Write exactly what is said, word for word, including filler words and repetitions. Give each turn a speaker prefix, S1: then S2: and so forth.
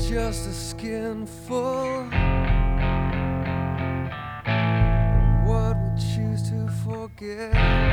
S1: just a skinful. What we choose to forget.